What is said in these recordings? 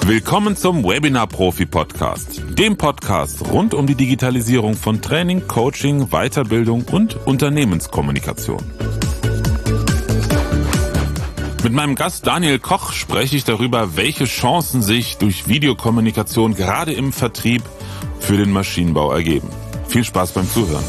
Willkommen zum Webinar Profi Podcast, dem Podcast rund um die Digitalisierung von Training, Coaching, Weiterbildung und Unternehmenskommunikation. Mit meinem Gast Daniel Koch spreche ich darüber, welche Chancen sich durch Videokommunikation gerade im Vertrieb für den Maschinenbau ergeben. Viel Spaß beim Zuhören.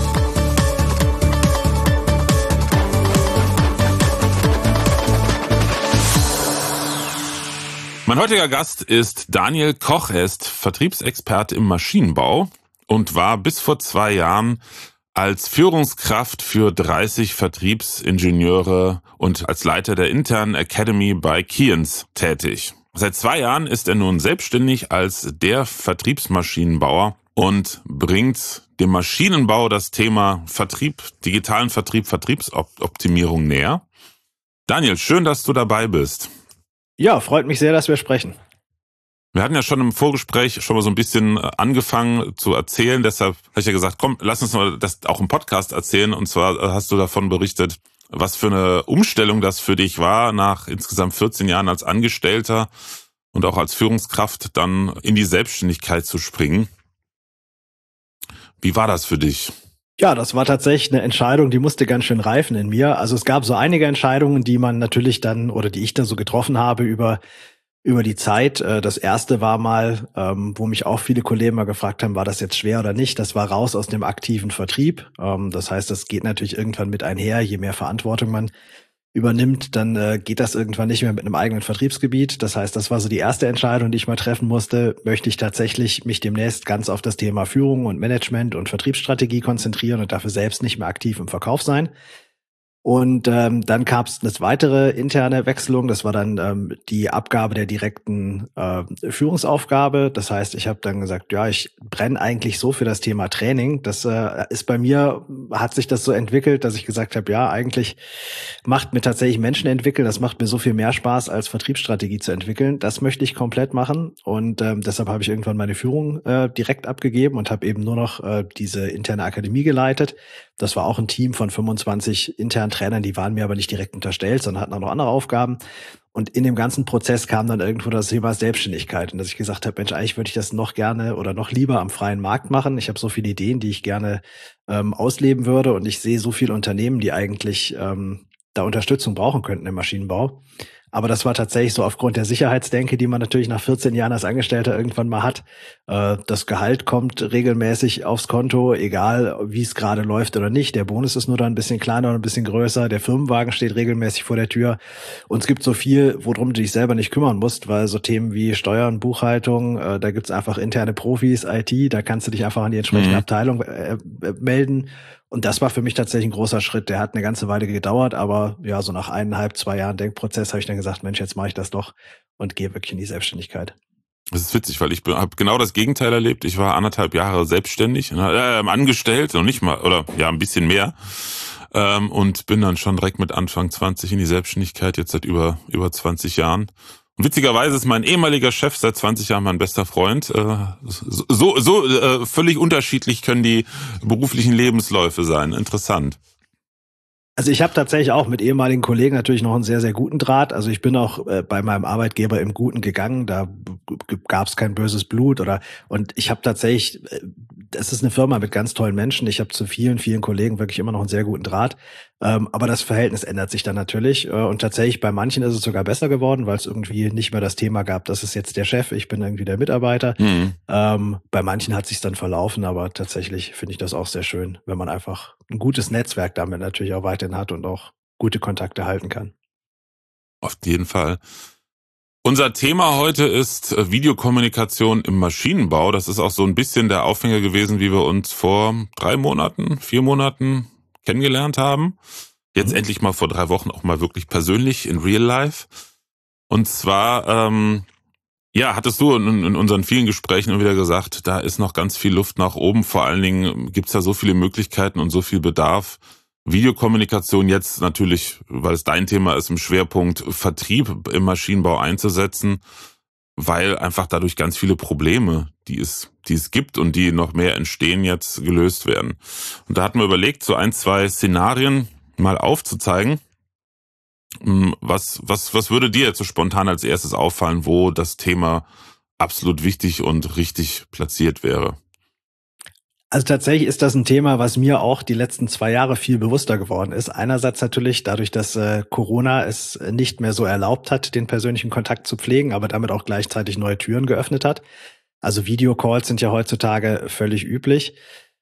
Mein heutiger Gast ist Daniel Koch. Er ist Vertriebsexperte im Maschinenbau und war bis vor 2 Jahren als Führungskraft für 30 Vertriebsingenieure und als Leiter der internen Academy bei Keyence tätig. Seit 2 Jahren ist er nun selbstständig als der Vertriebsmaschinenbauer und bringt dem Maschinenbau das Thema Vertrieb, digitalen Vertrieb, Vertriebsoptimierung näher. Daniel, schön, dass du dabei bist. Ja, freut mich sehr, dass wir sprechen. Wir hatten ja schon im Vorgespräch schon mal so ein bisschen angefangen zu erzählen, deshalb habe ich ja gesagt, komm, lass uns mal das auch im Podcast erzählen. Und zwar hast du davon berichtet, was für eine Umstellung das für dich war, nach insgesamt 14 Jahren als Angestellter und auch als Führungskraft dann in die Selbstständigkeit zu springen. Wie war das für dich? Ja, das war tatsächlich eine Entscheidung, die musste ganz schön reifen in mir. Also es gab so einige Entscheidungen, die man natürlich dann oder die ich dann so getroffen habe über die Zeit. Das erste war mal, wo mich auch viele Kollegen mal gefragt haben, war das jetzt schwer oder nicht? Das war raus aus dem aktiven Vertrieb. Das heißt, das geht natürlich irgendwann mit einher. Je mehr Verantwortung man übernimmt, dann geht das irgendwann nicht mehr mit einem eigenen Vertriebsgebiet. Das heißt, das war so die erste Entscheidung, die ich mal treffen musste. Möchte ich tatsächlich mich demnächst ganz auf das Thema Führung und Management und Vertriebsstrategie konzentrieren und dafür selbst nicht mehr aktiv im Verkauf sein? Und dann gab es eine weitere interne Wechselung. Das war dann die Abgabe der direkten Führungsaufgabe. Das heißt, ich habe dann gesagt, ja, ich brenne eigentlich so für das Thema Training. Das ist bei mir, hat sich das so entwickelt, dass ich gesagt habe, ja, eigentlich macht mir tatsächlich Menschen entwickeln. Das macht mir so viel mehr Spaß, als Vertriebsstrategie zu entwickeln. Das möchte ich komplett machen. Und deshalb habe ich irgendwann meine Führung direkt abgegeben und habe eben nur noch diese interne Akademie geleitet. Das war auch ein Team von 25 internen Trainern, die waren mir aber nicht direkt unterstellt, sondern hatten auch noch andere Aufgaben. Und in dem ganzen Prozess kam dann irgendwo das Thema Selbstständigkeit. Und dass ich gesagt habe, Mensch, eigentlich würde ich das noch gerne oder noch lieber am freien Markt machen. Ich habe so viele Ideen, die ich gerne ausleben würde. Und ich sehe so viele Unternehmen, die eigentlich da Unterstützung brauchen könnten im Maschinenbau. Aber das war tatsächlich so aufgrund der Sicherheitsdenke, die man natürlich nach 14 Jahren als Angestellter irgendwann mal hat. Das Gehalt kommt regelmäßig aufs Konto, egal wie es gerade läuft oder nicht. Der Bonus ist nur dann ein bisschen kleiner und ein bisschen größer. Der Firmenwagen steht regelmäßig vor der Tür. Und es gibt so viel, worum du dich selber nicht kümmern musst, weil so Themen wie Steuern, Buchhaltung, da gibt's einfach interne Profis, IT, da kannst du dich einfach an die entsprechende Abteilung melden. Und das war für mich tatsächlich ein großer Schritt. Der hat eine ganze Weile gedauert, aber ja, so nach 1,5, 2 Jahren Denkprozess habe ich dann gesagt, Mensch, jetzt mache ich das doch und gehe wirklich in die Selbstständigkeit. Das ist witzig, weil ich habe genau das Gegenteil erlebt. Ich war 1,5 Jahre selbstständig, angestellt, noch nicht mal, oder ja, ein bisschen mehr. Und bin dann schon direkt mit Anfang 20 in die Selbstständigkeit, jetzt seit über 20 Jahren. Und witzigerweise ist mein ehemaliger Chef seit 20 Jahren mein bester Freund. Völlig unterschiedlich können die beruflichen Lebensläufe sein. Interessant. Also ich habe tatsächlich auch mit ehemaligen Kollegen natürlich noch einen sehr, sehr guten Draht. Also ich bin auch bei meinem Arbeitgeber im Guten gegangen. Da gab es kein böses Blut und ich habe tatsächlich, das ist eine Firma mit ganz tollen Menschen. Ich habe zu vielen, vielen Kollegen wirklich immer noch einen sehr guten Draht. Aber das Verhältnis ändert sich dann natürlich. Und tatsächlich bei manchen ist es sogar besser geworden, weil es irgendwie nicht mehr das Thema gab, das ist jetzt der Chef, ich bin irgendwie der Mitarbeiter. Bei manchen hat sich dann verlaufen, aber tatsächlich finde ich das auch sehr schön, wenn man einfach ein gutes Netzwerk damit natürlich auch weiterhin hat und auch gute Kontakte halten kann. Auf jeden Fall. Unser Thema heute ist Videokommunikation im Maschinenbau. Das ist auch so ein bisschen der Aufhänger gewesen, wie wir uns vor 3 Monaten, 4 Monaten kennengelernt haben. Jetzt endlich mal vor 3 Wochen auch mal wirklich persönlich in Real Life. Und zwar, hattest du in unseren vielen Gesprächen immer wieder gesagt, da ist noch ganz viel Luft nach oben. Vor allen Dingen gibt's da so viele Möglichkeiten und so viel Bedarf. Videokommunikation jetzt natürlich, weil es dein Thema ist, im Schwerpunkt Vertrieb im Maschinenbau einzusetzen, weil einfach dadurch ganz viele Probleme, die es gibt und die noch mehr entstehen, jetzt gelöst werden. Und da hatten wir überlegt, so 1, 2 Szenarien mal aufzuzeigen. Was würde dir jetzt so spontan als erstes auffallen, wo das Thema absolut wichtig und richtig platziert wäre? Also tatsächlich ist das ein Thema, was mir auch die letzten 2 Jahre viel bewusster geworden ist. Einerseits natürlich dadurch, dass Corona es nicht mehr so erlaubt hat, den persönlichen Kontakt zu pflegen, aber damit auch gleichzeitig neue Türen geöffnet hat. Also Videocalls sind ja heutzutage völlig üblich.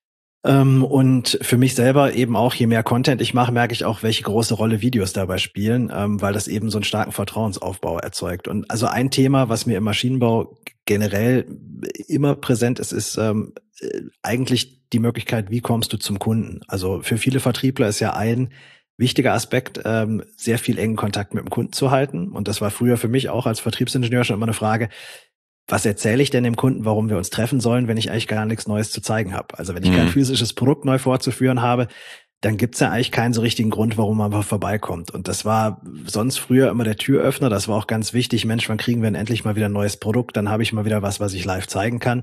Und für mich selber eben auch, je mehr Content ich mache, merke ich auch, welche große Rolle Videos dabei spielen, weil das eben so einen starken Vertrauensaufbau erzeugt. Und also ein Thema, was mir im Maschinenbau generell immer präsent ist, ist eigentlich die Möglichkeit, wie kommst du zum Kunden? Also für viele Vertriebler ist ja ein wichtiger Aspekt, sehr viel engen Kontakt mit dem Kunden zu halten. Und das war früher für mich auch als Vertriebsingenieur schon immer eine Frage: Was erzähle ich denn dem Kunden, warum wir uns treffen sollen, wenn ich eigentlich gar nichts Neues zu zeigen habe? Also wenn ich kein physisches Produkt neu vorzuführen habe, dann gibt's ja eigentlich keinen so richtigen Grund, warum man mal vorbeikommt. Und das war sonst früher immer der Türöffner. Das war auch ganz wichtig. Mensch, wann kriegen wir denn endlich mal wieder ein neues Produkt? Dann habe ich mal wieder was ich live zeigen kann.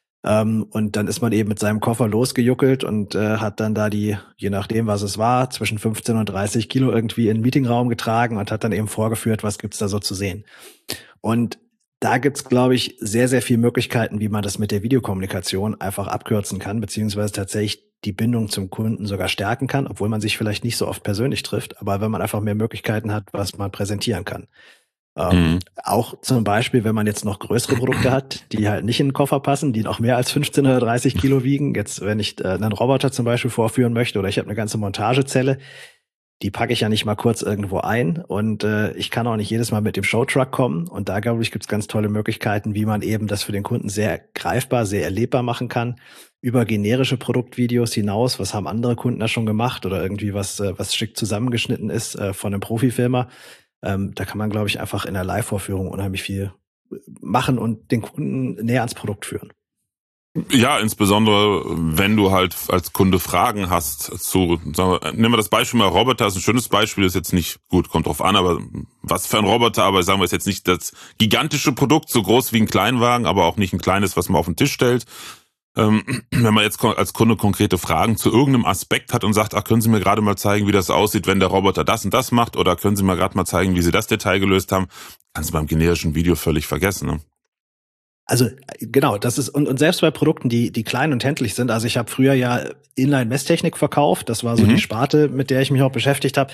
Und dann ist man eben mit seinem Koffer losgejuckelt und hat dann da je nachdem, was es war, zwischen 15 und 30 Kilo irgendwie in den Meetingraum getragen und hat dann eben vorgeführt, was gibt's da so zu sehen. Und da gibt's, glaube ich, sehr, sehr viele Möglichkeiten, wie man das mit der Videokommunikation einfach abkürzen kann, beziehungsweise tatsächlich die Bindung zum Kunden sogar stärken kann, obwohl man sich vielleicht nicht so oft persönlich trifft, aber wenn man einfach mehr Möglichkeiten hat, was man präsentieren kann. Mhm. Auch zum Beispiel, wenn man jetzt noch größere Produkte hat, die halt nicht in den Koffer passen, die noch mehr als 15 oder 30 Kilo wiegen. Jetzt, wenn ich einen Roboter zum Beispiel vorführen möchte oder ich habe eine ganze Montagezelle, die packe ich ja nicht mal kurz irgendwo ein und ich kann auch nicht jedes Mal mit dem Showtruck kommen. Und da, glaube ich, gibt's ganz tolle Möglichkeiten, wie man eben das für den Kunden sehr greifbar, sehr erlebbar machen kann. Über generische Produktvideos hinaus, was haben andere Kunden da schon gemacht oder irgendwie was schick zusammengeschnitten ist von einem Profifilmer. Da kann man, glaube ich, einfach in der Live-Vorführung unheimlich viel machen und den Kunden näher ans Produkt führen. Ja, insbesondere wenn du halt als Kunde Fragen hast nehmen wir das Beispiel mal Roboter, ist ein schönes Beispiel, ist jetzt nicht, gut, kommt drauf an, aber was für ein Roboter, aber sagen wir, ist jetzt nicht das gigantische Produkt, so groß wie ein Kleinwagen, aber auch nicht ein kleines, was man auf den Tisch stellt. Wenn man jetzt als Kunde konkrete Fragen zu irgendeinem Aspekt hat und sagt, ach, können Sie mir gerade mal zeigen, wie das aussieht, wenn der Roboter das und das macht, oder können Sie mir gerade mal zeigen, wie Sie das Detail gelöst haben, kannst du beim generischen Video völlig vergessen, ne? Also genau, das ist und selbst bei Produkten, die klein und händlich sind. Also ich habe früher ja Inline-Messtechnik verkauft. Das war so die Sparte, mit der ich mich auch beschäftigt habe.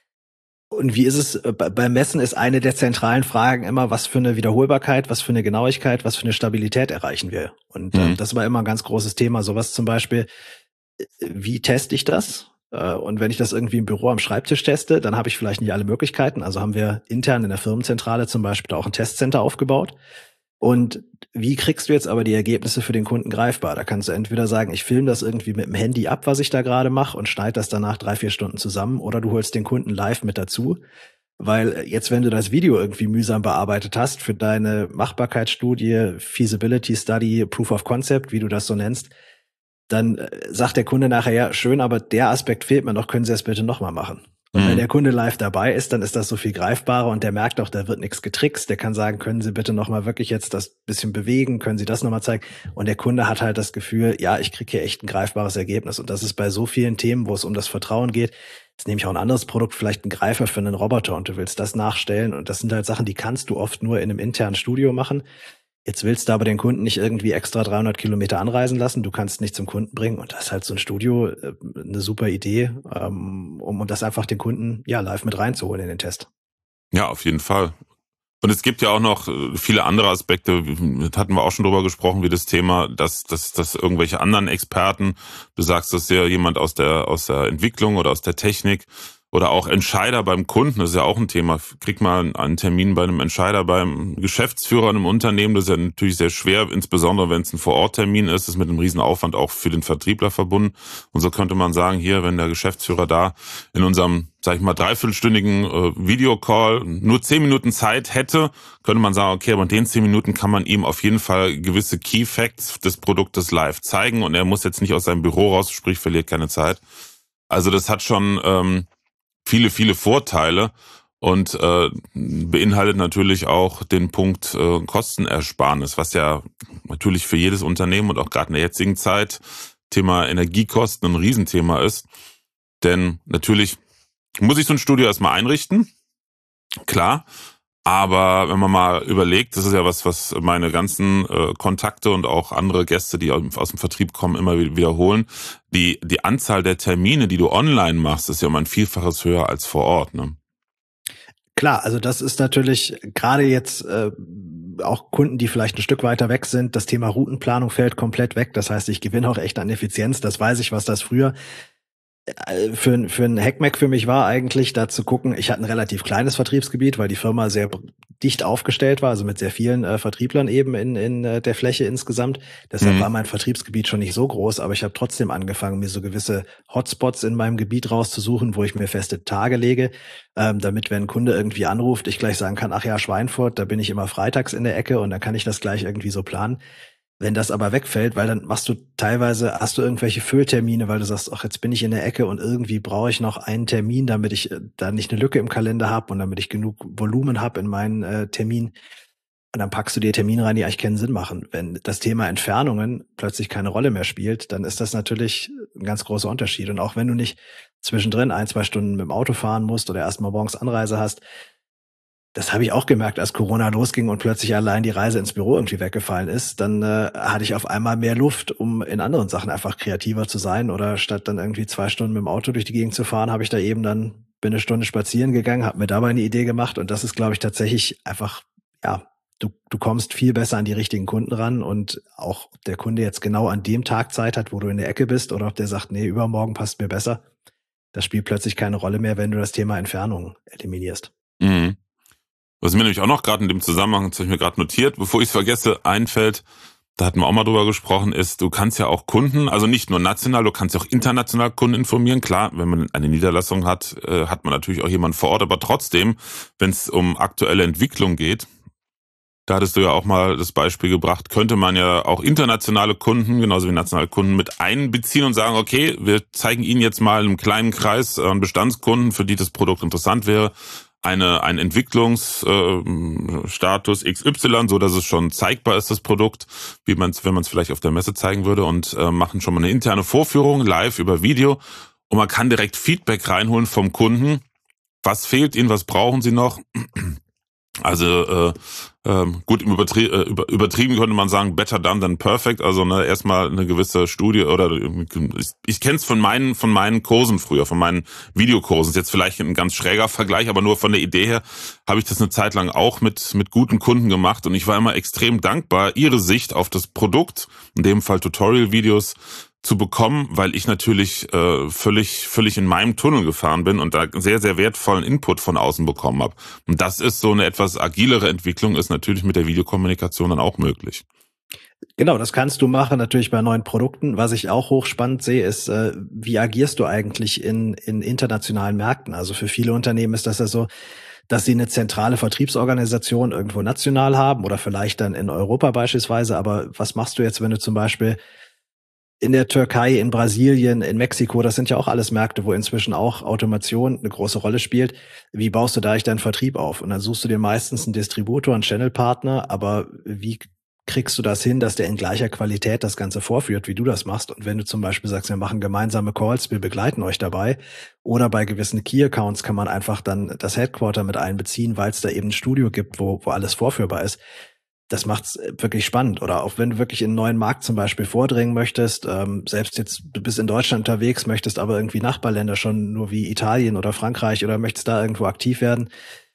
Und wie ist es beim Messen? Ist eine der zentralen Fragen immer, was für eine Wiederholbarkeit, was für eine Genauigkeit, was für eine Stabilität erreichen wir? Und Mhm. das war immer ein ganz großes Thema. Sowas zum Beispiel, wie teste ich das? Und wenn ich das irgendwie im Büro am Schreibtisch teste, dann habe ich vielleicht nicht alle Möglichkeiten. Also haben wir intern in der Firmenzentrale zum Beispiel da auch ein Testcenter aufgebaut. Und wie kriegst du jetzt aber die Ergebnisse für den Kunden greifbar? Da kannst du entweder sagen, ich filme das irgendwie mit dem Handy ab, was ich da gerade mache und schneide das danach 3-4 Stunden zusammen, oder du holst den Kunden live mit dazu. Weil jetzt, wenn du das Video irgendwie mühsam bearbeitet hast für deine Machbarkeitsstudie, Feasibility Study, Proof of Concept, wie du das so nennst, dann sagt der Kunde nachher, ja, schön, aber der Aspekt fehlt mir noch, können Sie das bitte nochmal machen? Und wenn der Kunde live dabei ist, dann ist das so viel greifbarer und der merkt auch, da wird nichts getrickst. Der kann sagen, können Sie bitte nochmal wirklich jetzt das bisschen bewegen, können Sie das nochmal zeigen? Und der Kunde hat halt das Gefühl, ja, ich kriege hier echt ein greifbares Ergebnis. Und das ist bei so vielen Themen, wo es um das Vertrauen geht. Jetzt nehme ich auch ein anderes Produkt, vielleicht einen Greifer für einen Roboter und du willst das nachstellen. Und das sind halt Sachen, die kannst du oft nur in einem internen Studio machen. Jetzt willst du aber den Kunden nicht irgendwie extra 300 Kilometer anreisen lassen. Du kannst nicht zum Kunden bringen. Und das ist halt so ein Studio eine super Idee, um das einfach den Kunden ja live mit reinzuholen in den Test. Ja, auf jeden Fall. Und es gibt ja auch noch viele andere Aspekte, da hatten wir auch schon drüber gesprochen, wie das Thema, dass irgendwelche anderen Experten, du sagst, das ist ja jemand aus der Entwicklung oder aus der Technik oder auch Entscheider beim Kunden, das ist ja auch ein Thema. Krieg mal einen Termin bei einem Entscheider, beim Geschäftsführer in einem Unternehmen, das ist ja natürlich sehr schwer, insbesondere wenn es ein Vor-Ort-Termin ist, ist mit einem riesen Aufwand auch für den Vertriebler verbunden. Und so könnte man sagen, hier, wenn der Geschäftsführer da in unserem, sag ich mal, 3/4-stündigen Videocall nur 10 Minuten Zeit hätte, könnte man sagen, okay, aber in den 10 Minuten kann man ihm auf jeden Fall gewisse Key Facts des Produktes live zeigen und er muss jetzt nicht aus seinem Büro raus, sprich verliert keine Zeit. Also das hat schon viele, viele Vorteile und beinhaltet natürlich auch den Punkt Kostenersparnis, was ja natürlich für jedes Unternehmen und auch gerade in der jetzigen Zeit Thema Energiekosten ein Riesenthema ist. Denn natürlich muss ich so ein Studio erstmal einrichten. klar. Aber wenn man mal überlegt, das ist ja was meine ganzen Kontakte und auch andere Gäste, die aus dem Vertrieb kommen, immer wiederholen. Die Anzahl der Termine, die du online machst, ist ja um ein Vielfaches höher als vor Ort, ne? Klar, also das ist natürlich gerade jetzt auch Kunden, die vielleicht ein Stück weiter weg sind. Das Thema Routenplanung fällt komplett weg. Das heißt, ich gewinne auch echt an Effizienz. Das weiß ich, was das früher für ein Hackmack für mich war eigentlich, da zu gucken, ich hatte ein relativ kleines Vertriebsgebiet, weil die Firma sehr dicht aufgestellt war, also mit sehr vielen Vertrieblern eben in der Fläche insgesamt. Deshalb war Mhm. mein Vertriebsgebiet schon nicht so groß, aber ich habe trotzdem angefangen, mir so gewisse Hotspots in meinem Gebiet rauszusuchen, wo ich mir feste Tage lege, damit, wenn ein Kunde irgendwie anruft, ich gleich sagen kann, ach ja, Schweinfurt, da bin ich immer freitags in der Ecke und dann kann ich das gleich irgendwie so planen. Wenn das aber wegfällt, weil dann machst du teilweise, hast du irgendwelche Fülltermine, weil du sagst, ach, jetzt bin ich in der Ecke und irgendwie brauche ich noch einen Termin, damit ich da nicht eine Lücke im Kalender habe und damit ich genug Volumen habe in meinen Termin. Und dann packst du dir Termine rein, die eigentlich keinen Sinn machen. Wenn das Thema Entfernungen plötzlich keine Rolle mehr spielt, dann ist das natürlich ein ganz großer Unterschied. Und auch wenn du nicht zwischendrin 1, 2 Stunden mit dem Auto fahren musst oder erst mal morgens Anreise hast, das habe ich auch gemerkt, als Corona losging und plötzlich allein die Reise ins Büro irgendwie weggefallen ist. Dann hatte ich auf einmal mehr Luft, um in anderen Sachen einfach kreativer zu sein. Oder statt dann irgendwie 2 Stunden mit dem Auto durch die Gegend zu fahren, habe ich da eben dann, bin eine Stunde spazieren gegangen, habe mir dabei eine Idee gemacht. Und das ist, glaube ich, tatsächlich einfach, ja, du kommst viel besser an die richtigen Kunden ran. Und auch ob der Kunde jetzt genau an dem Tag Zeit hat, wo du in der Ecke bist, oder ob der sagt, nee, übermorgen passt mir besser. Das spielt plötzlich keine Rolle mehr, wenn du das Thema Entfernung eliminierst. Mhm. Was mir nämlich auch noch gerade in dem Zusammenhang, das habe ich mir gerade notiert, bevor ich es vergesse, einfällt, da hatten wir auch mal drüber gesprochen, ist, du kannst ja auch Kunden, also nicht nur national, du kannst ja auch international Kunden informieren. Klar, wenn man eine Niederlassung hat, hat man natürlich auch jemanden vor Ort, aber trotzdem, wenn es um aktuelle Entwicklung geht, da hattest du ja auch mal das Beispiel gebracht, könnte man ja auch internationale Kunden, genauso wie nationale Kunden, mit einbeziehen und sagen, okay, wir zeigen Ihnen jetzt mal in einem kleinen Kreis an Bestandskunden, für die das Produkt interessant wäre, ein Entwicklungsstatus XY, so dass es schon zeigbar ist, das Produkt, wie man es, wenn man es vielleicht auf der Messe zeigen würde, und machen schon mal eine interne Vorführung live über Video, und man kann direkt Feedback reinholen vom Kunden. Was fehlt Ihnen, was brauchen Sie noch? Also gut, übertrieben könnte man sagen, better done than perfect. Also erstmal eine gewisse Studie, oder ich kenne es von meinen Kursen früher, von meinen Videokursen. Ist jetzt vielleicht ein ganz schräger Vergleich, aber nur von der Idee her habe ich das eine Zeit lang auch mit guten Kunden gemacht, und ich war immer extrem dankbar, ihre Sicht auf das Produkt, in dem Fall Tutorial-Videos, zu bekommen, weil ich natürlich völlig in meinem Tunnel gefahren bin und da sehr, sehr wertvollen Input von außen bekommen habe. Und das ist so eine etwas agilere Entwicklung, ist natürlich mit der Videokommunikation dann auch möglich. Genau, das kannst du machen natürlich bei neuen Produkten. Was ich auch hochspannend sehe, ist, wie agierst du eigentlich in internationalen Märkten? Also für viele Unternehmen ist das ja so, dass sie eine zentrale Vertriebsorganisation irgendwo national haben oder vielleicht dann in Europa beispielsweise. Aber was machst du jetzt, wenn du zum Beispiel in der Türkei, in Brasilien, in Mexiko, das sind ja auch alles Märkte, wo inzwischen auch Automation eine große Rolle spielt. Wie baust du da eigentlich deinen Vertrieb auf? Und dann suchst du dir meistens einen Distributor, einen Channelpartner, aber wie kriegst du das hin, dass der in gleicher Qualität das Ganze vorführt, wie du das machst? Und wenn du zum Beispiel sagst, wir machen gemeinsame Calls, wir begleiten euch dabei, oder bei gewissen Key-Accounts kann man einfach dann das Headquarter mit einbeziehen, weil es da eben ein Studio gibt, wo alles vorführbar ist. Das macht's wirklich spannend. Oder auch wenn du wirklich in einen neuen Markt zum Beispiel vordringen möchtest, selbst jetzt, du bist in Deutschland unterwegs, möchtest aber irgendwie Nachbarländer schon nur wie Italien oder Frankreich oder möchtest da irgendwo aktiv werden.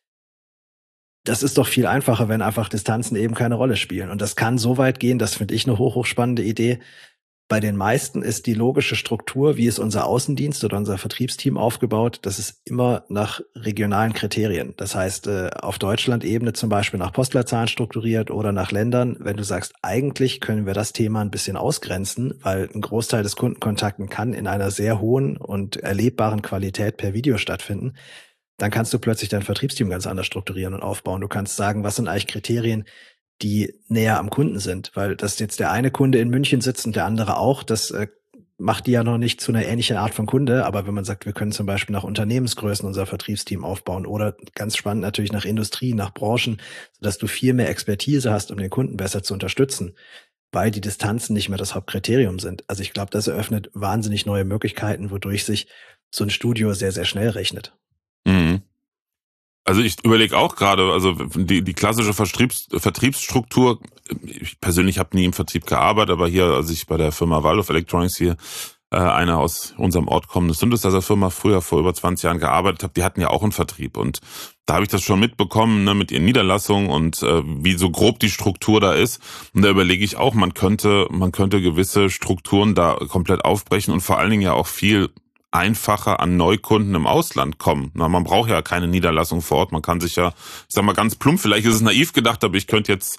Das ist doch viel einfacher, wenn einfach Distanzen eben keine Rolle spielen. Und das kann so weit gehen, das finde ich eine hochspannende Idee. Bei den meisten ist die logische Struktur, wie ist unser Außendienst oder unser Vertriebsteam aufgebaut, das ist immer nach regionalen Kriterien. Das heißt, auf Deutschland-Ebene zum Beispiel nach Postleitzahlen strukturiert oder nach Ländern. Wenn du sagst, eigentlich können wir das Thema ein bisschen ausgrenzen, weil ein Großteil des Kundenkontakten kann in einer sehr hohen und erlebbaren Qualität per Video stattfinden, dann kannst du plötzlich dein Vertriebsteam ganz anders strukturieren und aufbauen. Du kannst sagen, was sind eigentlich Kriterien, die näher am Kunden sind, weil dass jetzt der eine Kunde in München sitzt und der andere auch, das macht die ja noch nicht zu einer ähnlichen Art von Kunde, aber wenn man sagt, wir können zum Beispiel nach Unternehmensgrößen unser Vertriebsteam aufbauen oder ganz spannend natürlich nach Industrie, nach Branchen, sodass du viel mehr Expertise hast, um den Kunden besser zu unterstützen, weil die Distanzen nicht mehr das Hauptkriterium sind. Also ich glaube, das eröffnet wahnsinnig neue Möglichkeiten, wodurch sich so ein Studio sehr, sehr schnell rechnet. Mhm. Also ich überlege auch gerade, also die klassische Vertriebsstruktur, ich persönlich habe nie im Vertrieb gearbeitet, aber hier, als ich bei der Firma Waldorf Electronics hier, eine aus unserem Ort kommende Synthesizer-Firma, früher vor über 20 Jahren gearbeitet habe, die hatten ja auch einen Vertrieb. Und da habe ich das schon mitbekommen, ne, mit ihren Niederlassungen und wie so grob die Struktur da ist. Und da überlege ich auch, man könnte gewisse Strukturen da komplett aufbrechen und vor allen Dingen ja auch viel einfacher an Neukunden im Ausland kommen. Na, man braucht ja keine Niederlassung vor Ort. Man kann sich ja, ich sag mal ganz plump, vielleicht ist es naiv gedacht, aber ich könnte jetzt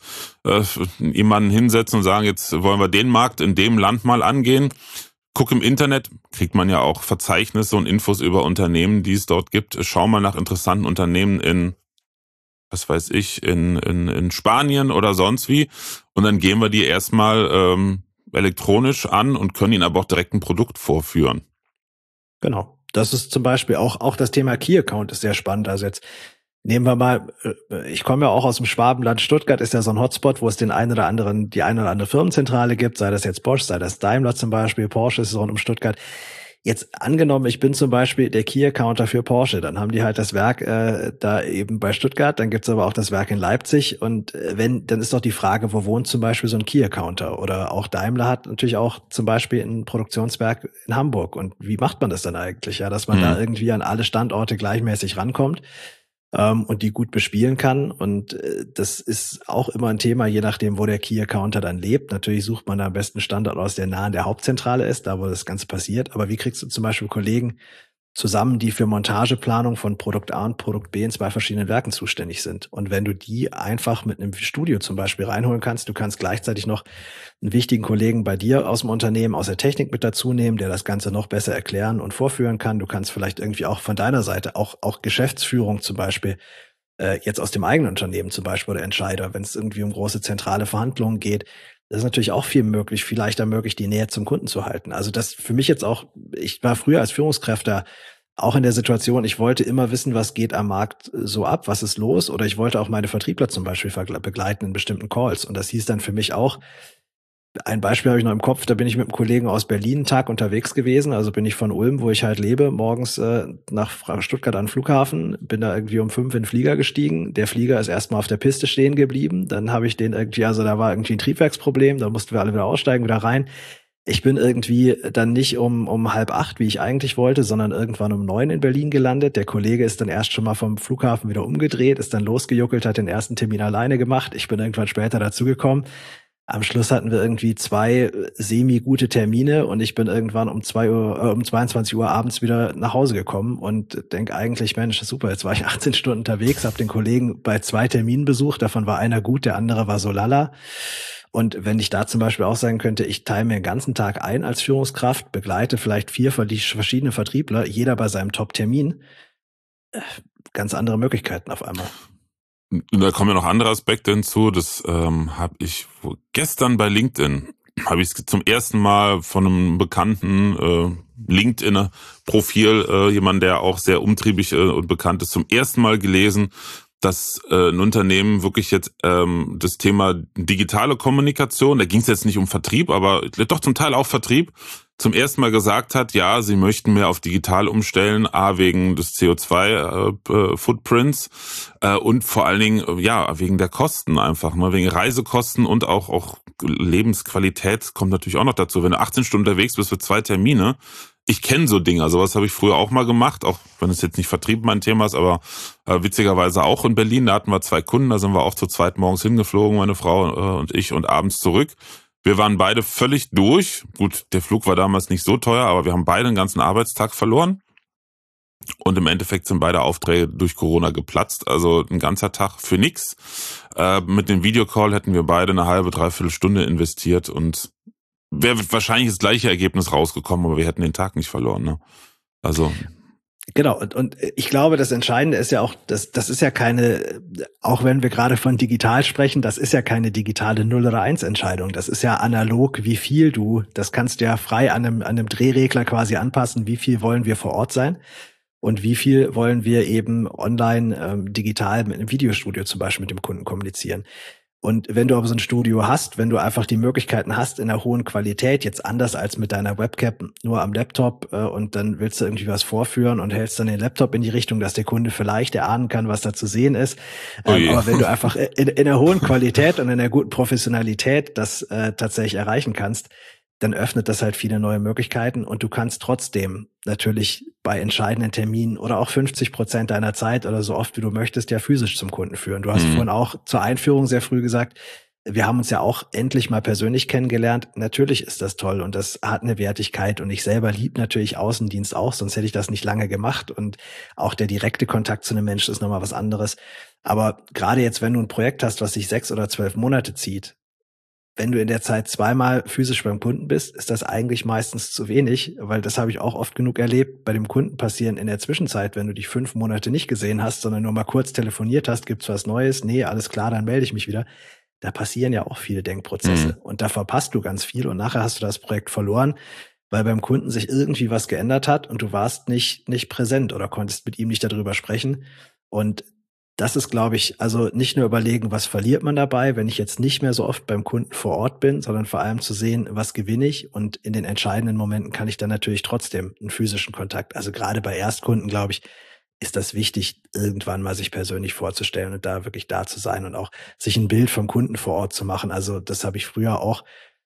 jemanden hinsetzen und sagen, jetzt wollen wir den Markt in dem Land mal angehen. Guck im Internet, kriegt man ja auch Verzeichnisse und Infos über Unternehmen, die es dort gibt. Schau mal nach interessanten Unternehmen in, was weiß ich, in Spanien oder sonst wie. Und dann gehen wir die erstmal elektronisch an und können ihnen aber auch direkt ein Produkt vorführen. Genau. Das ist zum Beispiel auch das Thema Key Account ist sehr spannend. Also jetzt nehmen wir mal, ich komme ja auch aus dem Schwabenland. Stuttgart ist ja so ein Hotspot, wo es die eine oder andere Firmenzentrale gibt, sei das jetzt Bosch, sei das Daimler zum Beispiel, Porsche ist rund um Stuttgart. Jetzt angenommen, ich bin zum Beispiel der Key-Accounter für Porsche, dann haben die halt das Werk da eben bei Stuttgart, dann gibt's aber auch das Werk in Leipzig und dann ist doch die Frage, wo wohnt zum Beispiel so ein Key-Accounter? Oder auch Daimler hat natürlich auch zum Beispiel ein Produktionswerk in Hamburg. Und wie macht man das dann eigentlich, ja, dass man da irgendwie an alle Standorte gleichmäßig rankommt? Und die gut bespielen kann. Und das ist auch immer ein Thema, je nachdem, wo der Key-Accounter dann lebt. Natürlich sucht man da am besten Standort aus, der nah an der Hauptzentrale ist, da wo das Ganze passiert. Aber wie kriegst du zum Beispiel Kollegen zusammen, die für Montageplanung von Produkt A und Produkt B in 2 verschiedenen Werken zuständig sind? Und wenn du die einfach mit einem Studio zum Beispiel reinholen kannst, du kannst gleichzeitig noch einen wichtigen Kollegen bei dir aus dem Unternehmen, aus der Technik mit dazu nehmen, der das Ganze noch besser erklären und vorführen kann. Du kannst vielleicht irgendwie auch von deiner Seite, auch Geschäftsführung zum Beispiel, jetzt aus dem eigenen Unternehmen zum Beispiel oder Entscheider, wenn es irgendwie um große zentrale Verhandlungen geht, das ist natürlich auch viel leichter möglich, die Nähe zum Kunden zu halten. Also das für mich jetzt auch, ich war früher als Führungskräfte auch in der Situation, ich wollte immer wissen, was geht am Markt so ab, was ist los, oder ich wollte auch meine Vertriebler zum Beispiel begleiten in bestimmten Calls. Und das hieß dann für mich auch, ein Beispiel habe ich noch im Kopf, da bin ich mit einem Kollegen aus Berlin einen Tag unterwegs gewesen, also bin ich von Ulm, wo ich halt lebe, morgens nach Stuttgart an den Flughafen, bin da irgendwie um 5 in den Flieger gestiegen, der Flieger ist erstmal auf der Piste stehen geblieben, dann habe ich den irgendwie, also da war irgendwie ein Triebwerksproblem, da mussten wir alle wieder aussteigen, wieder rein. Ich bin irgendwie dann nicht um 7:30, wie ich eigentlich wollte, sondern irgendwann um 9 in Berlin gelandet. Der Kollege ist dann erst schon mal vom Flughafen wieder umgedreht, ist dann losgejuckelt, hat den ersten Termin alleine gemacht. Ich bin irgendwann später dazugekommen. Am Schluss hatten wir irgendwie 2 semi-gute Termine und ich bin irgendwann um 22 Uhr abends wieder nach Hause gekommen und denke eigentlich, Mensch, super, jetzt war ich 18 Stunden unterwegs, habe den Kollegen bei 2 Terminen besucht, davon war einer gut, der andere war so lala. Und wenn ich da zum Beispiel auch sagen könnte, ich teile mir den ganzen Tag ein als Führungskraft, begleite vielleicht 4 verschiedene Vertriebler, jeder bei seinem Top-Termin, ganz andere Möglichkeiten auf einmal. Und da kommen ja noch andere Aspekte hinzu. Das habe ich gestern bei LinkedIn, habe ich es zum ersten Mal von einem bekannten LinkedIn-Profil, jemand, der auch sehr umtriebig und bekannt ist, zum ersten Mal gelesen, dass ein Unternehmen wirklich jetzt das Thema digitale Kommunikation, da ging es jetzt nicht um Vertrieb, aber doch zum Teil auch Vertrieb, zum ersten Mal gesagt hat, ja, sie möchten mehr auf digital umstellen, wegen des CO2-Footprints und vor allen Dingen, ja, wegen der Kosten einfach, ne, wegen Reisekosten und auch Lebensqualität kommt natürlich auch noch dazu. Wenn du 18 Stunden unterwegs bist für 2 Termine, ich kenne so Dinge, sowas habe ich früher auch mal gemacht, auch wenn es jetzt nicht Vertrieb mein Thema ist, aber witzigerweise auch in Berlin, da hatten wir 2 Kunden, da sind wir auch zu zweit morgens hingeflogen, meine Frau und ich, und abends zurück. Wir waren beide völlig durch. Gut, der Flug war damals nicht so teuer, aber wir haben beide einen ganzen Arbeitstag verloren. Und im Endeffekt sind beide Aufträge durch Corona geplatzt. Also ein ganzer Tag für nix. Mit dem Videocall hätten wir beide eine halbe, dreiviertel Stunde investiert und wäre wahrscheinlich das gleiche Ergebnis rausgekommen, aber wir hätten den Tag nicht verloren. Ne? Also genau, und ich glaube, das Entscheidende ist ja auch, das ist ja keine, auch wenn wir gerade von digital sprechen, das ist ja keine digitale 0 oder 1 Entscheidung. Das ist ja analog, wie viel das kannst du ja frei an einem Drehregler quasi anpassen, wie viel wollen wir vor Ort sein und wie viel wollen wir eben online, digital mit einem Videostudio zum Beispiel mit dem Kunden kommunizieren. Und wenn du aber so ein Studio hast, wenn du einfach die Möglichkeiten hast in einer hohen Qualität, jetzt anders als mit deiner Webcam nur am Laptop und dann willst du irgendwie was vorführen und hältst dann den Laptop in die Richtung, dass der Kunde vielleicht erahnen kann, was da zu sehen ist. Oh je. Aber wenn du einfach in einer hohen Qualität und in einer guten Professionalität das tatsächlich erreichen kannst, dann öffnet das halt viele neue Möglichkeiten und du kannst trotzdem natürlich bei entscheidenden Terminen oder auch 50% deiner Zeit oder so oft wie du möchtest ja physisch zum Kunden führen. Du hast vorhin auch zur Einführung sehr früh gesagt, wir haben uns ja auch endlich mal persönlich kennengelernt. Natürlich ist das toll und das hat eine Wertigkeit und ich selber liebe natürlich Außendienst auch, sonst hätte ich das nicht lange gemacht und auch der direkte Kontakt zu einem Menschen ist nochmal was anderes. Aber gerade jetzt, wenn du ein Projekt hast, was sich 6 oder 12 Monate zieht, wenn du in der Zeit zweimal physisch beim Kunden bist, ist das eigentlich meistens zu wenig, weil das habe ich auch oft genug erlebt. Bei dem Kunden passieren in der Zwischenzeit, wenn du dich 5 Monate nicht gesehen hast, sondern nur mal kurz telefoniert hast, gibt's was Neues? Nee, alles klar, dann melde ich mich wieder. Da passieren ja auch viele Denkprozesse und da verpasst du ganz viel und nachher hast du das Projekt verloren, weil beim Kunden sich irgendwie was geändert hat und du warst nicht präsent oder konntest mit ihm nicht darüber sprechen. Und das ist, glaube ich, also nicht nur überlegen, was verliert man dabei, wenn ich jetzt nicht mehr so oft beim Kunden vor Ort bin, sondern vor allem zu sehen, was gewinne ich. Und in den entscheidenden Momenten kann ich dann natürlich trotzdem einen physischen Kontakt. Also gerade bei Erstkunden, glaube ich, ist das wichtig, irgendwann mal sich persönlich vorzustellen und da wirklich da zu sein und auch sich ein Bild vom Kunden vor Ort zu machen. Also das habe ich früher auch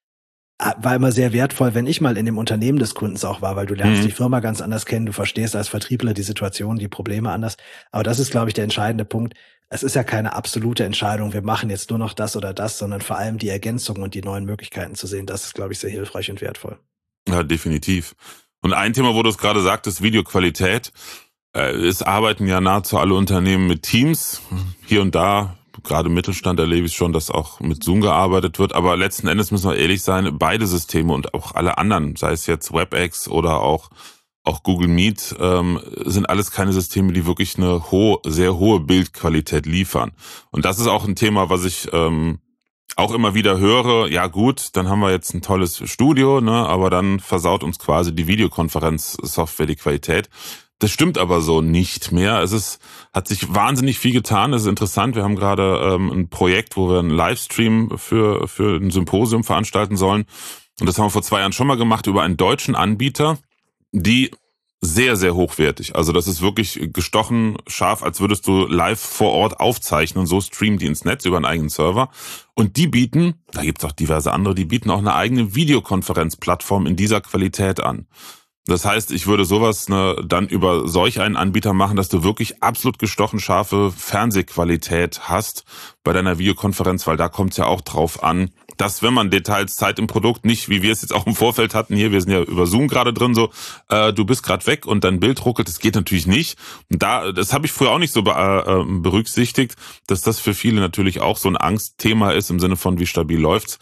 war immer sehr wertvoll, wenn ich mal in dem Unternehmen des Kundens auch war, weil du lernst die Firma ganz anders kennen, du verstehst als Vertriebler die Situation, die Probleme anders. Aber das ist, glaube ich, der entscheidende Punkt. Es ist ja keine absolute Entscheidung, wir machen jetzt nur noch das oder das, sondern vor allem die Ergänzung und die neuen Möglichkeiten zu sehen. Das ist, glaube ich, sehr hilfreich und wertvoll. Ja, definitiv. Und ein Thema, wo du es gerade sagtest, Videoqualität. Es arbeiten ja nahezu alle Unternehmen mit Teams. Hier und da, gerade im Mittelstand erlebe ich schon, dass auch mit Zoom gearbeitet wird. Aber letzten Endes müssen wir ehrlich sein, beide Systeme und auch alle anderen, sei es jetzt WebEx oder auch Google Meet, sind alles keine Systeme, die wirklich eine sehr hohe Bildqualität liefern. Und das ist auch ein Thema, was ich auch immer wieder höre. Ja gut, dann haben wir jetzt ein tolles Studio, ne, aber dann versaut uns quasi die Videokonferenzsoftware die Qualität. Das stimmt aber so nicht mehr. Hat sich wahnsinnig viel getan. Es ist interessant. Wir haben gerade ein Projekt, wo wir einen Livestream für ein Symposium veranstalten sollen. Und das haben wir vor 2 Jahren schon mal gemacht über einen deutschen Anbieter, die sehr, sehr hochwertig. Also das ist wirklich gestochen scharf, als würdest du live vor Ort aufzeichnen. So streamen die ins Netz über einen eigenen Server. Und die bieten, da gibt's auch diverse andere, die bieten auch eine eigene Videokonferenzplattform in dieser Qualität an. Das heißt, ich würde sowas dann über solch einen Anbieter machen, dass du wirklich absolut gestochen scharfe Fernsehqualität hast bei deiner Videokonferenz, weil da kommt es ja auch drauf an, dass wenn man Details zeigt im Produkt, nicht wie wir es jetzt auch im Vorfeld hatten, hier, wir sind ja über Zoom gerade drin, so, du bist gerade weg und dein Bild ruckelt, das geht natürlich nicht. Und das habe ich früher auch nicht so berücksichtigt, dass das für viele natürlich auch so ein Angstthema ist im Sinne von, wie stabil läuft's.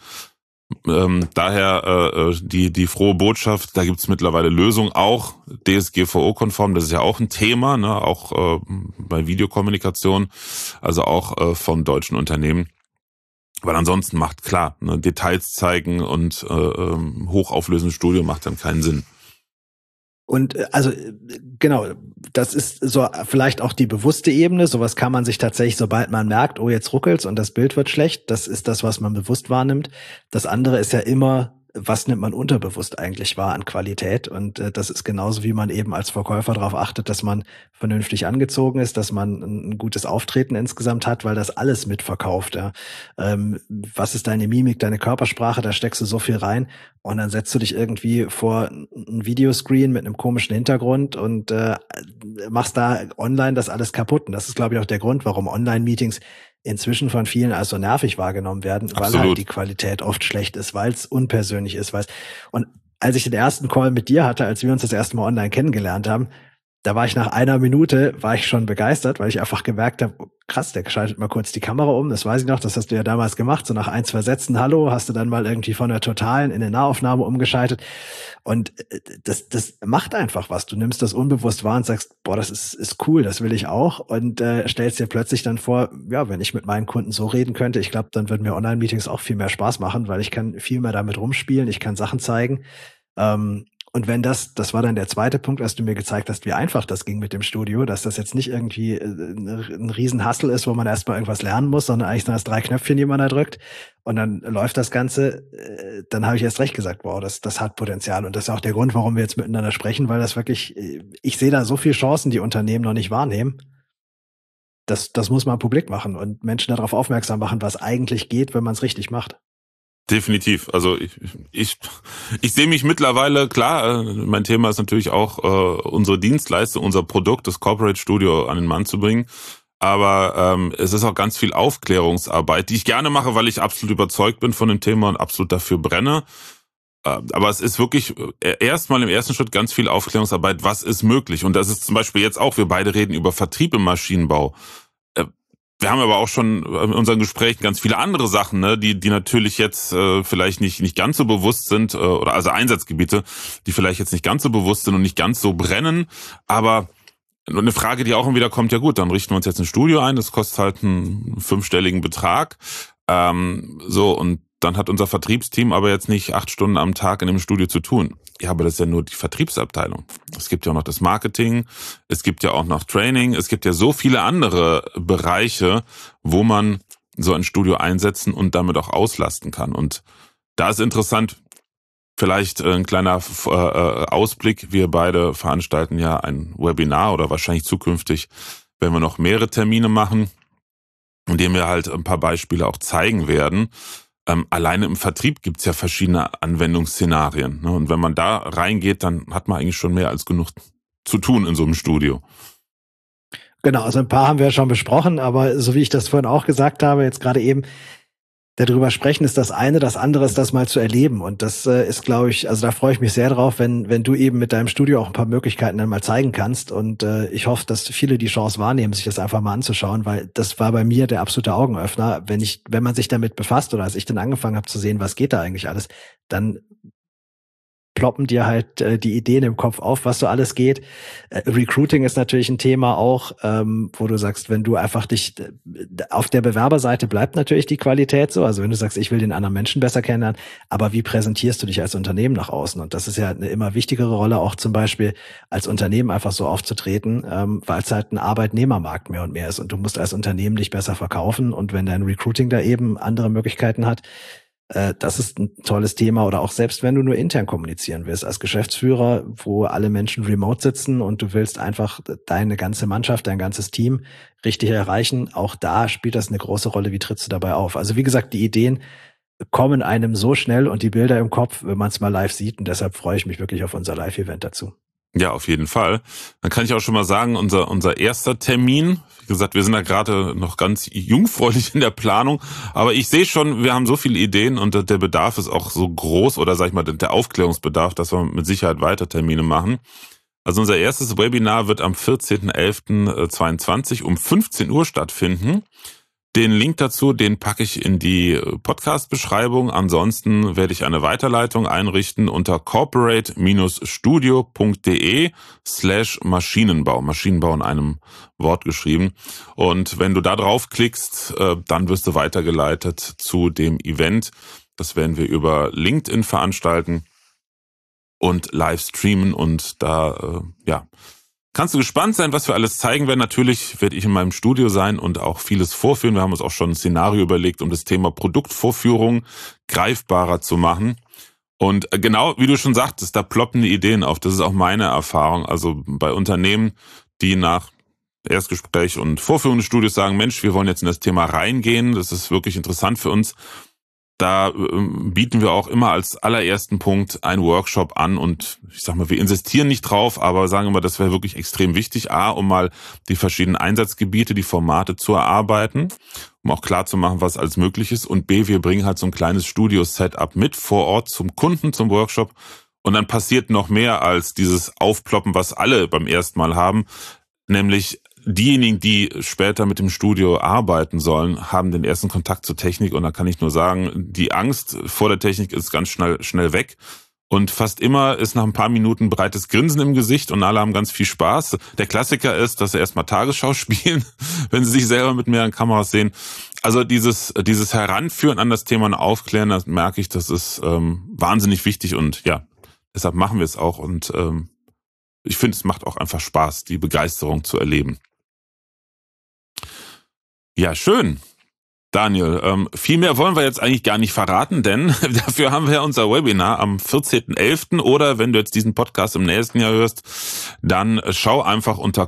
Daher die frohe Botschaft, da gibt's mittlerweile Lösungen, auch DSGVO-konform, das ist ja auch ein Thema, ne, auch bei Videokommunikation, also auch von deutschen Unternehmen. Weil ansonsten macht klar, ne, Details zeigen und hochauflösendes Studio macht dann keinen Sinn. Und also genau, das ist so vielleicht auch die bewusste Ebene. Sowas kann man sich tatsächlich, sobald man merkt, oh, jetzt ruckelt's und das Bild wird schlecht, das ist das, was man bewusst wahrnimmt. Das andere ist ja immer, was nimmt man unterbewusst eigentlich wahr an Qualität? Und das ist genauso, wie man eben als Verkäufer darauf achtet, dass man vernünftig angezogen ist, dass man ein gutes Auftreten insgesamt hat, weil das alles mitverkauft. Ja. Was ist deine Mimik, deine Körpersprache? Da steckst du so viel rein und dann setzt du dich irgendwie vor ein Videoscreen mit einem komischen Hintergrund und machst da online das alles kaputt. Und das ist, glaube ich, auch der Grund, warum Online-Meetings inzwischen von vielen als so nervig wahrgenommen werden, weil Absolut. halt die Qualität oft schlecht ist, weil es unpersönlich ist. Und als ich den ersten Call mit dir hatte, als wir uns das erste Mal online kennengelernt haben, da war ich nach einer Minute, war ich schon begeistert, weil ich einfach gemerkt habe, oh, krass, der schaltet mal kurz die Kamera um, das weiß ich noch, das hast du ja damals gemacht, so nach 1, 2 Sätzen, hallo, hast du dann mal irgendwie von der Totalen in eine Nahaufnahme umgeschaltet und das macht einfach was. Du nimmst das unbewusst wahr und sagst, boah, das ist cool, das will ich auch und stellst dir plötzlich dann vor, ja, wenn ich mit meinen Kunden so reden könnte, ich glaube, dann würden mir Online-Meetings auch viel mehr Spaß machen, weil ich kann viel mehr damit rumspielen, ich kann Sachen zeigen, Und wenn das war dann der zweite Punkt, als du mir gezeigt hast, wie einfach das ging mit dem Studio, dass das jetzt nicht irgendwie ein Riesenhassel ist, wo man erstmal irgendwas lernen muss, sondern eigentlich sind das 3 Knöpfchen, die man da drückt und dann läuft das Ganze, dann habe ich erst recht gesagt, wow, das hat Potenzial. Und das ist auch der Grund, warum wir jetzt miteinander sprechen, weil das wirklich, ich sehe da so viele Chancen, die Unternehmen noch nicht wahrnehmen. Das muss man publik machen und Menschen darauf aufmerksam machen, was eigentlich geht, wenn man es richtig macht. Definitiv. Also ich sehe mich mittlerweile, klar, mein Thema ist natürlich auch unsere Dienstleistung, unser Produkt, das Corporate Studio an den Mann zu bringen. Aber es ist auch ganz viel Aufklärungsarbeit, die ich gerne mache, weil ich absolut überzeugt bin von dem Thema und absolut dafür brenne. Aber es ist wirklich erstmal im ersten Schritt ganz viel Aufklärungsarbeit, was ist möglich. Und das ist zum Beispiel jetzt auch, wir beide reden über Vertrieb im Maschinenbau. Wir haben aber auch schon in unseren Gesprächen ganz viele andere Sachen, ne, die natürlich jetzt vielleicht nicht ganz so bewusst sind, oder also Einsatzgebiete, die vielleicht jetzt nicht ganz so bewusst sind und nicht ganz so brennen. Aber eine Frage, die auch immer wieder kommt, ja gut, dann richten wir uns jetzt ein Studio ein, das kostet halt einen 5-stelligen Betrag. Und dann hat unser Vertriebsteam aber jetzt nicht 8 Stunden am Tag in dem Studio zu tun. Ja, aber das ist ja nur die Vertriebsabteilung. Es gibt ja auch noch das Marketing, es gibt ja auch noch Training, es gibt ja so viele andere Bereiche, wo man so ein Studio einsetzen und damit auch auslasten kann. Und da ist interessant, vielleicht ein kleiner Ausblick. Wir beide veranstalten ja ein Webinar oder wahrscheinlich zukünftig, wenn wir noch mehrere Termine machen, in denen wir halt ein paar Beispiele auch zeigen werden. Alleine im Vertrieb gibt's ja verschiedene Anwendungsszenarien. Ne? Und wenn man da reingeht, dann hat man eigentlich schon mehr als genug zu tun in so einem Studio. Genau, also ein paar haben wir ja schon besprochen, aber so wie ich das vorhin auch gesagt habe, jetzt gerade eben, darüber sprechen ist das eine, das andere ist das mal zu erleben. Und das ist, glaube ich, also da freue ich mich sehr drauf, wenn du eben mit deinem Studio auch ein paar Möglichkeiten dann mal zeigen kannst. Und ich hoffe, dass viele die Chance wahrnehmen, sich das einfach mal anzuschauen, weil das war bei mir der absolute Augenöffner. Wenn man sich damit befasst oder als ich dann angefangen habe zu sehen, was geht da eigentlich alles, dann ploppen dir halt die Ideen im Kopf auf, was so alles geht. Recruiting ist natürlich ein Thema auch, wo du sagst, wenn du einfach dich auf der Bewerberseite bleibt natürlich die Qualität so. Also wenn du sagst, ich will den anderen Menschen besser kennenlernen, aber wie präsentierst du dich als Unternehmen nach außen? Und das ist ja eine immer wichtigere Rolle, auch zum Beispiel als Unternehmen einfach so aufzutreten, weil es halt ein Arbeitnehmermarkt mehr und mehr ist. Und du musst als Unternehmen dich besser verkaufen. Und wenn dein Recruiting da eben andere Möglichkeiten hat, das ist ein tolles Thema. Oder auch selbst wenn du nur intern kommunizieren willst, als Geschäftsführer, wo alle Menschen remote sitzen und du willst einfach deine ganze Mannschaft, dein ganzes Team richtig erreichen, auch da spielt das eine große Rolle. Wie trittst du dabei auf? Also wie gesagt, die Ideen kommen einem so schnell und die Bilder im Kopf, wenn man es mal live sieht. Und deshalb freue ich mich wirklich auf unser Live-Event dazu. Ja, auf jeden Fall. Dann kann ich auch schon mal sagen, unser erster Termin, wie gesagt, wir sind da gerade noch ganz jungfräulich in der Planung, aber ich sehe schon, wir haben so viele Ideen und der Bedarf ist auch so groß oder sag ich mal, der Aufklärungsbedarf, dass wir mit Sicherheit weiter Termine machen. Also unser erstes Webinar wird am 14.11.22 um 15 Uhr stattfinden. Den Link dazu, den packe ich in die Podcast-Beschreibung. Ansonsten werde ich eine Weiterleitung einrichten unter corporate-studio.de/Maschinenbau. Maschinenbau in einem Wort geschrieben. Und wenn du da draufklickst, dann wirst du weitergeleitet zu dem Event. Das werden wir über LinkedIn veranstalten und live streamen. Und da, kannst du gespannt sein, was wir alles zeigen werden. Natürlich werde ich in meinem Studio sein und auch vieles vorführen. Wir haben uns auch schon ein Szenario überlegt, um das Thema Produktvorführung greifbarer zu machen. Und genau, wie du schon sagtest, da ploppen die Ideen auf. Das ist auch meine Erfahrung. Also bei Unternehmen, die nach Erstgespräch und Vorführung des Studios sagen, Mensch, wir wollen jetzt in das Thema reingehen. Das ist wirklich interessant für uns. Da bieten wir auch immer als allerersten Punkt einen Workshop an und ich sag mal, wir insistieren nicht drauf, aber sagen immer, das wäre wirklich extrem wichtig. A, um mal die verschiedenen Einsatzgebiete, die Formate zu erarbeiten, um auch klar zu machen, was alles möglich ist. Und B, wir bringen halt so ein kleines Studio-Setup mit vor Ort zum Kunden, zum Workshop. Und dann passiert noch mehr als dieses Aufploppen, was alle beim ersten Mal haben, nämlich diejenigen, die später mit dem Studio arbeiten sollen, haben den ersten Kontakt zur Technik und da kann ich nur sagen, die Angst vor der Technik ist ganz schnell weg und fast immer ist nach ein paar Minuten breites Grinsen im Gesicht und alle haben ganz viel Spaß. Der Klassiker ist, dass sie erstmal Tagesschau spielen, wenn sie sich selber mit mehreren Kameras sehen. Also dieses Heranführen an das Thema und Aufklären, das merke ich, das ist wahnsinnig wichtig und ja, Deshalb machen wir es auch und ich finde, es macht auch einfach Spaß, die Begeisterung zu erleben. Ja, schön. Daniel, viel mehr wollen wir jetzt eigentlich gar nicht verraten, denn dafür haben wir unser Webinar am 14.11. oder wenn du jetzt diesen Podcast im nächsten Jahr hörst, dann schau einfach unter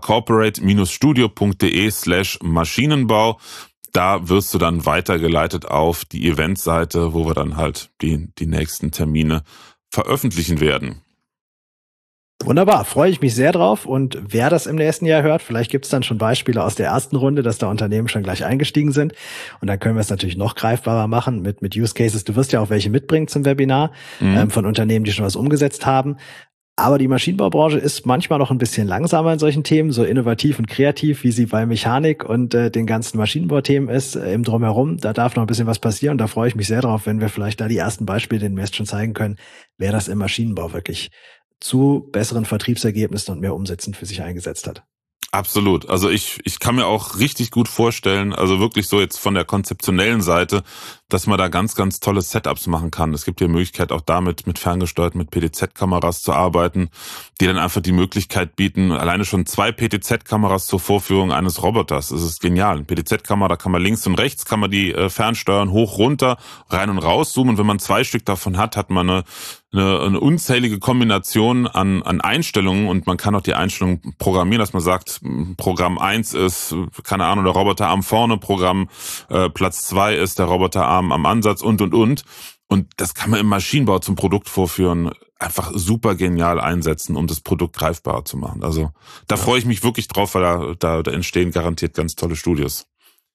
corporate-studio.de/Maschinenbau. Da wirst du dann weitergeleitet auf die Eventseite, wo wir dann halt die nächsten Termine veröffentlichen werden. Wunderbar, freue ich mich sehr drauf. Und wer das im nächsten Jahr hört, vielleicht gibt es dann schon Beispiele aus der ersten Runde, dass da Unternehmen schon gleich eingestiegen sind. Und dann können wir es natürlich noch greifbarer machen mit Use Cases. Du wirst ja auch welche mitbringen zum Webinar von Unternehmen, die schon was umgesetzt haben. Aber die Maschinenbaubranche ist manchmal noch ein bisschen langsamer in solchen Themen, so innovativ und kreativ, wie sie bei Mechanik und den ganzen Maschinenbauthemen ist, im Drumherum. Da darf noch ein bisschen was passieren und da freue ich mich sehr drauf, wenn wir vielleicht da die ersten Beispiele den Rest schon zeigen können, wer das im Maschinenbau wirklich zu besseren Vertriebsergebnissen und mehr Umsätzen für sich eingesetzt hat. Absolut. Also ich kann mir auch richtig gut vorstellen, also wirklich so jetzt von der konzeptionellen Seite, dass man da ganz, ganz tolle Setups machen kann. Es gibt ja die Möglichkeit auch damit mit ferngesteuerten, mit PTZ-Kameras zu arbeiten, die dann einfach die Möglichkeit bieten, alleine schon 2 PTZ-Kameras zur Vorführung eines Roboters. Das ist genial. Eine PTZ-Kamera, da kann man links und rechts, kann man die fernsteuern, hoch, runter, rein und raus zoomen. Und wenn man 2 Stück davon hat, hat man eine unzählige Kombination an Einstellungen und man kann auch die Einstellungen programmieren, dass man sagt, Programm 1 ist, keine Ahnung, der Roboterarm vorne, Programm Platz 2 ist der Roboterarm am Ansatz und. Und das kann man im Maschinenbau zum Produkt vorführen, einfach super genial einsetzen, um das Produkt greifbarer zu machen. Also da freue ich mich wirklich drauf, weil da entstehen garantiert ganz tolle Studios.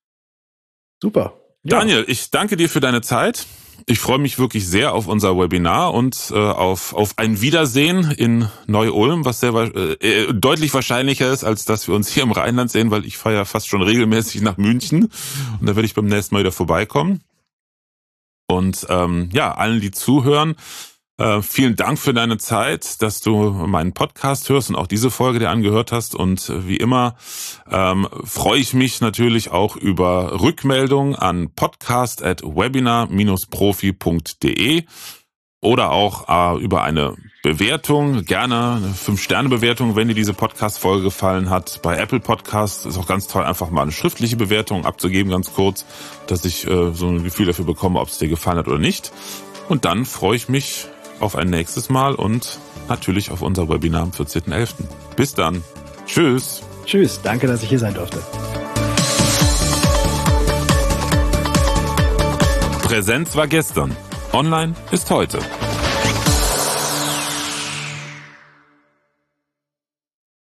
Super. Ja. Daniel, ich danke dir für deine Zeit. Ich freue mich wirklich sehr auf unser Webinar und auf ein Wiedersehen in Neu-Ulm, was sehr deutlich wahrscheinlicher ist, als dass wir uns hier im Rheinland sehen, weil ich fahre ja fast schon regelmäßig nach München und da werde ich beim nächsten Mal wieder vorbeikommen. Und allen, die zuhören, vielen Dank für deine Zeit, dass du meinen Podcast hörst und auch diese Folge dir angehört hast. Und wie immer freue ich mich natürlich auch über Rückmeldungen an podcast@webinar-profi.de oder auch über eine Bewertung, gerne eine 5-Sterne-Bewertung, wenn dir diese Podcast-Folge gefallen hat. Bei Apple Podcasts ist auch ganz toll, einfach mal eine schriftliche Bewertung abzugeben, ganz kurz, dass ich so ein Gefühl dafür bekomme, ob es dir gefallen hat oder nicht. Und dann freue ich mich auf ein nächstes Mal und natürlich auf unser Webinar am 14.11. Bis dann. Tschüss. Tschüss. Danke, dass ich hier sein durfte. Präsenz war gestern. Online ist heute.